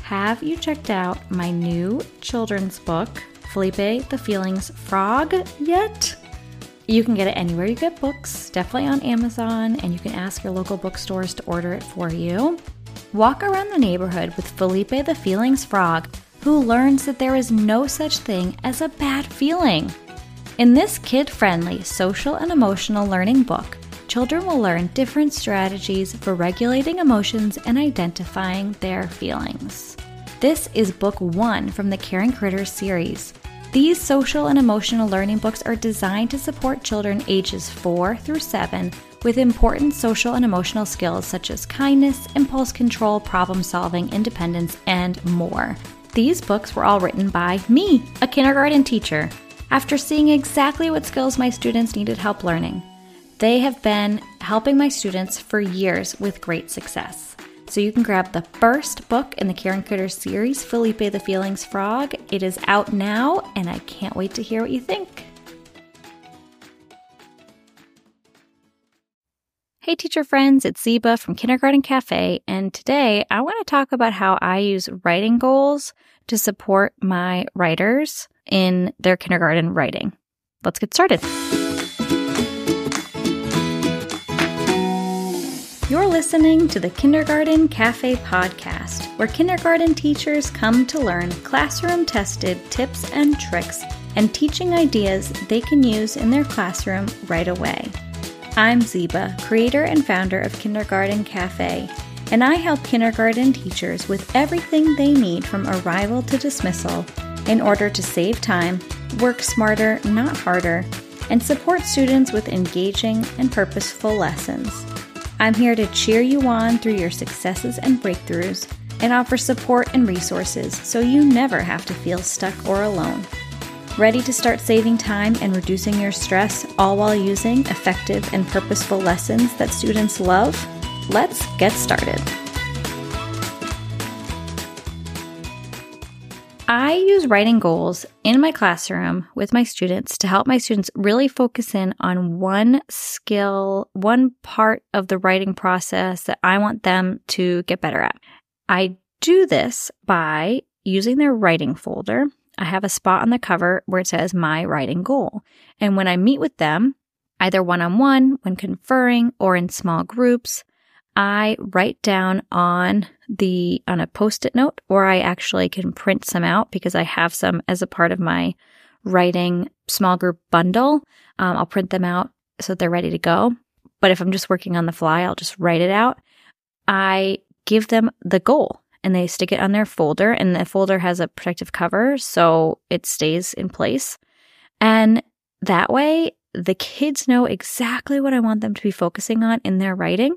have you checked out my new children's book, Felipe the Feelings Frog, yet? You can get it anywhere you get books, definitely on Amazon, and you can ask your local bookstores to order it for you. Walk around the neighborhood with Felipe the Feelings Frog, who learns that there is no such thing as a bad feeling. In this kid-friendly social and emotional learning book, children will learn different strategies for regulating emotions and identifying their feelings. This is book 1 from the Caring Critters series. These social and emotional learning books are designed to support children ages 4 through 7 with important social and emotional skills such as kindness, impulse control, problem solving, independence, and more. These books were all written by me, a kindergarten teacher, after seeing exactly what skills my students needed help learning. They have been helping my students for years with great success. So you can grab the first book in the Caring Critters series, Felipe the Feelings Frog. It is out now, and I can't wait to hear what you think. Hey teacher friends, it's Ziba from Kindergarten Cafe, and today I want to talk about how I use writing goals to support my writers in their kindergarten writing. Let's get started. You're listening to the Kindergarten Cafe podcast, where kindergarten teachers come to learn classroom-tested tips and tricks and teaching ideas they can use in their classroom right away. I'm Ziba, creator and founder of Kindergarten Cafe, and I help kindergarten teachers with everything they need from arrival to dismissal in order to save time, work smarter, not harder, and support students with engaging and purposeful lessons. I'm here to cheer you on through your successes and breakthroughs and offer support and resources so you never have to feel stuck or alone. Ready to start saving time and reducing your stress, all while using effective and purposeful lessons that students love? Let's get started. I use writing goals in my classroom with my students to help my students really focus in on one skill, one part of the writing process that I want them to get better at. I do this by using their writing folder. I have a spot on the cover where it says My Writing Goal. And when I meet with them, either one-on-one, when conferring, or in small groups, I write down on a Post-it note, or I actually can print some out because I have some as a part of my writing small group bundle. I'll print them out so they're ready to go. But if I'm just working on the fly, I'll just write it out. I give them the goal and they stick it on their folder, and the folder has a protective cover so it stays in place. And that way, the kids know exactly what I want them to be focusing on in their writing.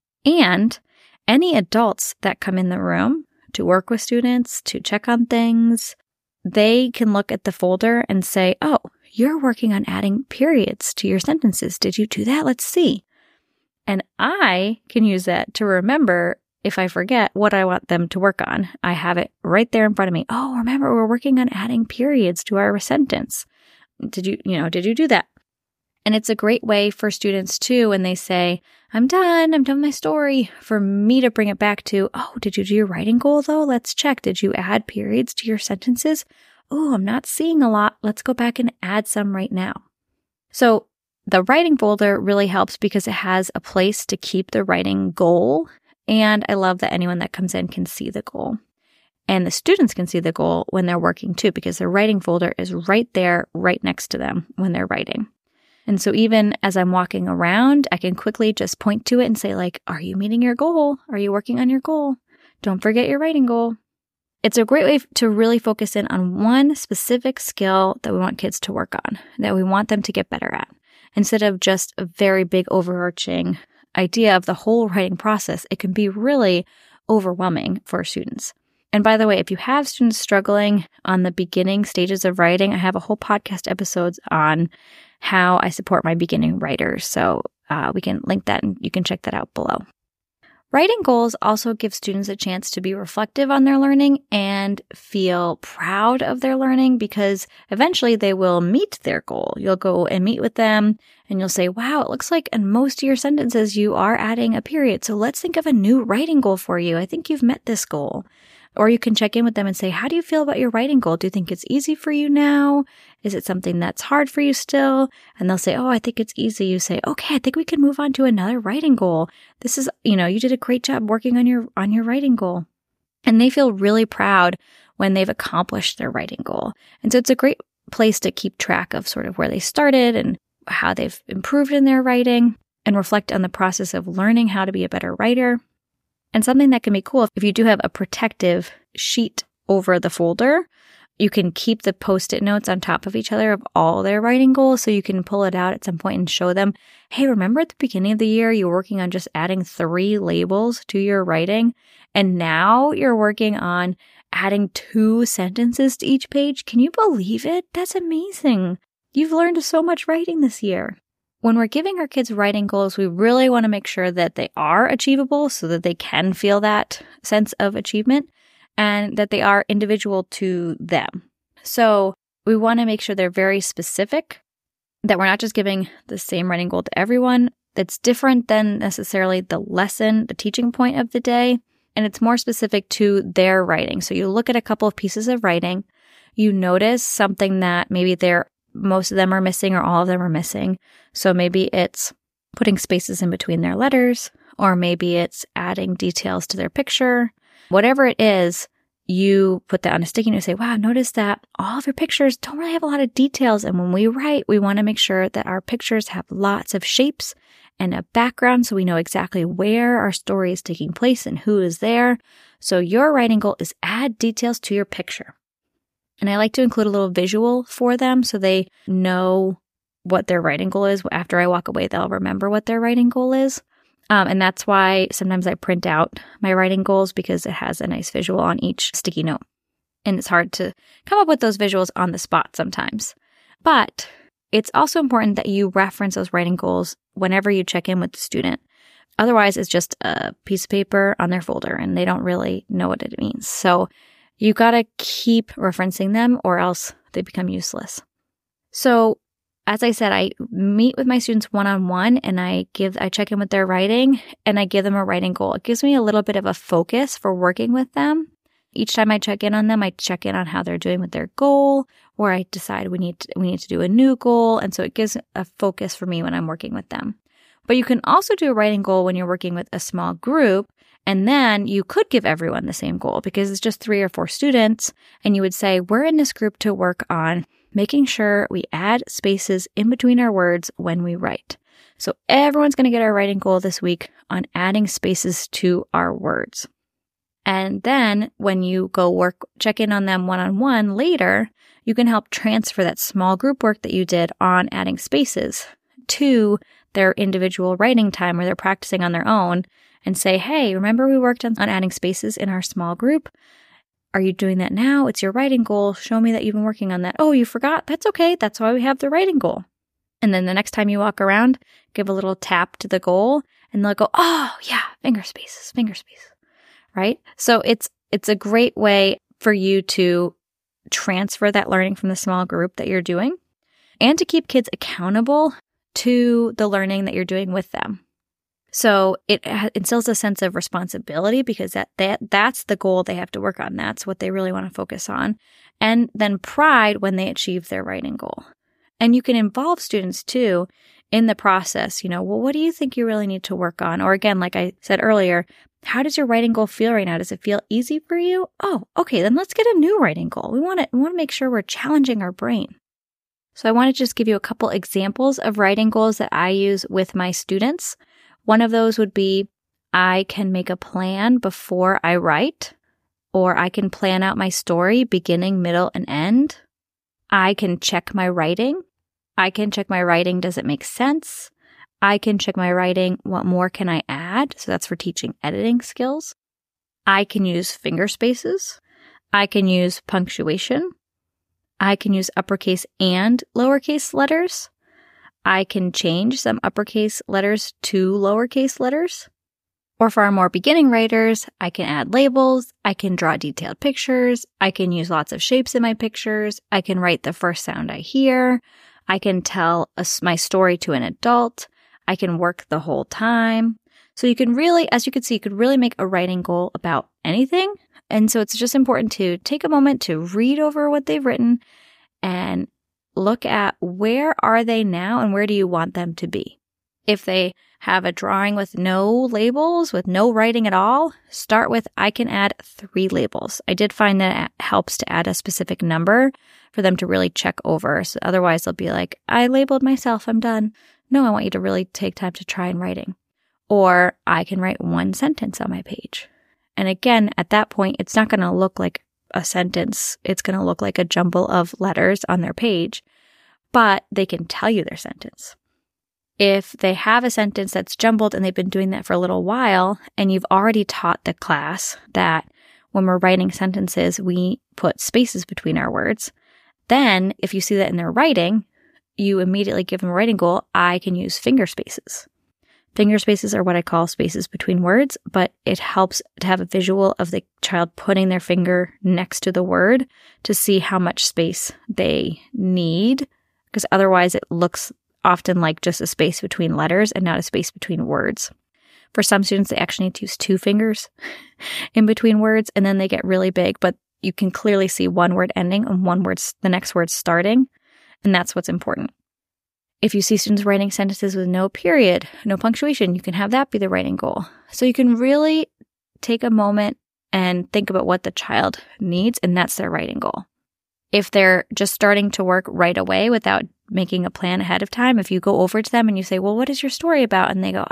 And any adults that come in the room to work with students, to check on things, they can look at the folder and say, oh, you're working on adding periods to your sentences. Did you do that? Let's see. And I can use that to remember if I forget what I want them to work on. I have it right there in front of me. Oh, remember, we're working on adding periods to our sentence. Did you do that? And it's a great way for students too, when they say, I'm done with my story, for me to bring it back to, oh, did you do your writing goal though? Let's check. Did you add periods to your sentences? Oh, I'm not seeing a lot. Let's go back and add some right now. So the writing folder really helps because it has a place to keep the writing goal. And I love that anyone that comes in can see the goal. And the students can see the goal when they're working too, because their writing folder is right there, right next to them when they're writing. And so even as I'm walking around, I can quickly just point to it and say, like, are you meeting your goal? Are you working on your goal? Don't forget your writing goal. It's a great way to really focus in on one specific skill that we want kids to work on, that we want them to get better at, instead of just a very big overarching idea of the whole writing process. It can be really overwhelming for students. And by the way, if you have students struggling on the beginning stages of writing, I have a whole podcast episodes on how I support my beginning writers. So we can link that and you can check that out below. Writing goals also give students a chance to be reflective on their learning and feel proud of their learning, because eventually they will meet their goal. You'll go and meet with them and you'll say, wow, it looks like in most of your sentences you are adding a period. So let's think of a new writing goal for you. I think you've met this goal. Or you can check in with them and say, how do you feel about your writing goal? Do you think it's easy for you now? Is it something that's hard for you still? And they'll say, oh, I think it's easy. You say, okay, I think we can move on to another writing goal. This is, you did a great job working on your writing goal. And they feel really proud when they've accomplished their writing goal. And so it's a great place to keep track of sort of where they started and how they've improved in their writing and reflect on the process of learning how to be a better writer. And something that can be cool, if you do have a protective sheet over the folder, you can keep the Post-it notes on top of each other of all their writing goals, so you can pull it out at some point and show them, hey, remember at the beginning of the year, you were working on just adding 3 labels to your writing, and now you're working on adding 2 sentences to each page? Can you believe it? That's amazing. You've learned so much writing this year. When we're giving our kids writing goals, we really want to make sure that they are achievable so that they can feel that sense of achievement and that they are individual to them. So we want to make sure they're very specific, that we're not just giving the same writing goal to everyone. That's different than necessarily the lesson, the teaching point of the day, and it's more specific to their writing. So you look at a couple of pieces of writing, you notice something that maybe most of them are missing or all of them are missing. So maybe it's putting spaces in between their letters, or maybe it's adding details to their picture. Whatever it is, you put that on a sticky note and say, wow, notice that all of your pictures don't really have a lot of details. And when we write, we want to make sure that our pictures have lots of shapes and a background so we know exactly where our story is taking place and who is there. So your writing goal is add details to your picture. And I like to include a little visual for them so they know what their writing goal is. After I walk away, they'll remember what their writing goal is. And that's why sometimes I print out my writing goals, because it has a nice visual on each sticky note. And it's hard to come up with those visuals on the spot sometimes. But it's also important that you reference those writing goals whenever you check in with the student. Otherwise, it's just a piece of paper on their folder and they don't really know what it means. So you got to keep referencing them or else they become useless. So as I said, I meet with my students one-on-one and I check in with their writing and I give them a writing goal. It gives me a little bit of a focus for working with them. Each time I check in on them, I check in on how they're doing with their goal, or I decide we need to do a new goal. And so it gives a focus for me when I'm working with them. But you can also do a writing goal when you're working with a small group. And then you could give everyone the same goal because it's just 3 or 4 students. And you would say, we're in this group to work on making sure we add spaces in between our words when we write. So everyone's going to get our writing goal this week on adding spaces to our words. And then when you go check in on them one-on-one later, you can help transfer that small group work that you did on adding spaces to their individual writing time where they're practicing on their own and say, hey, remember we worked on adding spaces in our small group? Are you doing that now? It's your writing goal. Show me that you've been working on that. Oh, you forgot? That's okay. That's why we have the writing goal. And then the next time you walk around, give a little tap to the goal and they'll go, oh yeah, finger spaces, right? So it's a great way for you to transfer that learning from the small group that you're doing and to keep kids accountable to the learning that you're doing with them. So it instills a sense of responsibility because that's the goal they have to work on. That's what they really want to focus on. And then pride when they achieve their writing goal. And you can involve students too in the process. Well, what do you think you really need to work on? Or again, like I said earlier, how does your writing goal feel right now? Does it feel easy for you? Oh, okay, then let's get a new writing goal. We want to make sure we're challenging our brain. So I want to just give you a couple examples of writing goals that I use with my students. One of those would be, I can make a plan before I write, or I can plan out my story, beginning, middle, and end. I can check my writing. I can check my writing, does it make sense? I can check my writing, what more can I add? So that's for teaching editing skills. I can use finger spaces. I can use punctuation. I can use uppercase and lowercase letters. I can change some uppercase letters to lowercase letters. Or for our more beginning writers, I can add labels. I can draw detailed pictures. I can use lots of shapes in my pictures. I can write the first sound I hear. I can tell my story to an adult. I can work the whole time. So you can really, as you can see, you could really make a writing goal about anything. And so it's just important to take a moment to read over what they've written and look at where are they now and where do you want them to be. If they have a drawing with no labels, with no writing at all, start with, I can add 3 labels. I did find that it helps to add a specific number for them to really check over. So otherwise they'll be like, I labeled myself, I'm done. No, I want you to really take time to try and writing. Or I can write 1 sentence on my page. And again, at that point, it's not going to look like a sentence. It's going to look like a jumble of letters on their page, but they can tell you their sentence. If they have a sentence that's jumbled and they've been doing that for a little while, and you've already taught the class that when we're writing sentences, we put spaces between our words, then if you see that in their writing, you immediately give them a writing goal. I can use finger spaces. Finger spaces are what I call spaces between words, but it helps to have a visual of the child putting their finger next to the word to see how much space they need, because otherwise it looks often like just a space between letters and not a space between words. For some students, they actually need to use 2 fingers in between words, and then they get really big, but you can clearly see one word ending and the next word starting, and that's what's important. If you see students writing sentences with no period, no punctuation, you can have that be the writing goal. So you can really take a moment and think about what the child needs, and that's their writing goal. If they're just starting to work right away without making a plan ahead of time, if you go over to them and you say, well, what is your story about? And they go,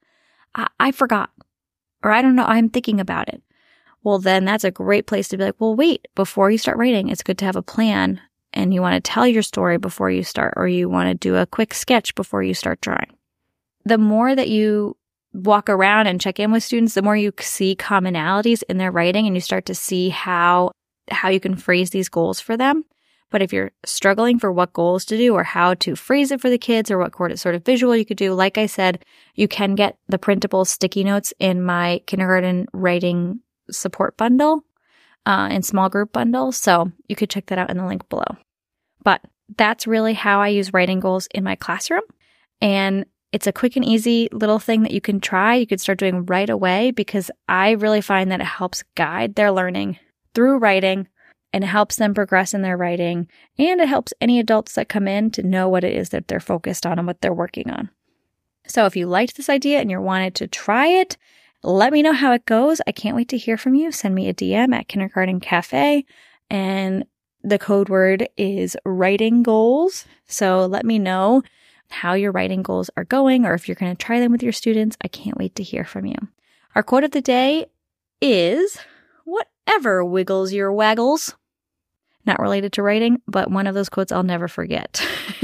I forgot. Or I don't know, I'm thinking about it. Well, then that's a great place to be like, well, wait, before you start writing, it's good to have a plan. And you want to tell your story before you start, or you want to do a quick sketch before you start drawing. The more that you walk around and check in with students, the more you see commonalities in their writing, and you start to see how you can phrase these goals for them. But if you're struggling for what goals to do or how to phrase it for the kids or what sort of visual you could do, like I said, you can get the printable sticky notes in my kindergarten writing support bundle. In small group bundles. So you could check that out in the link below. But that's really how I use writing goals in my classroom. And it's a quick and easy little thing that you can try. You could start doing right away, because I really find that it helps guide their learning through writing, and it helps them progress in their writing. And it helps any adults that come in to know what it is that they're focused on and what they're working on. So if you liked this idea and you wanted to try it, let me know how it goes. I can't wait to hear from you. Send me a DM at Kindergarten Cafe, and the code word is writing goals. So let me know how your writing goals are going, or if you're going to try them with your students. I can't wait to hear from you. Our quote of the day is, whatever wiggles your waggles. Not related to writing, but one of those quotes I'll never forget.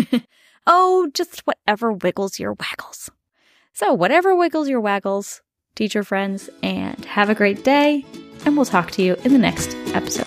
Oh, just whatever wiggles your waggles. So whatever wiggles your waggles, teacher friends, and have a great day, and we'll talk to you in the next episode.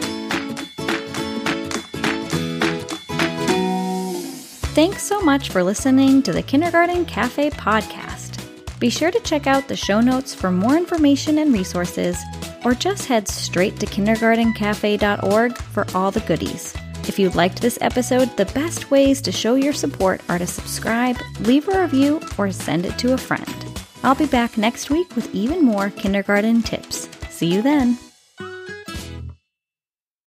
Thanks so much for listening to the Kindergarten Cafe podcast. Be sure to check out the show notes for more information and resources, or just head straight to kindergartencafe.org for all the goodies. If you liked this episode, the best ways to show your support are to subscribe, leave a review, or send it to a friend. I'll be back next week with even more kindergarten tips. See you then.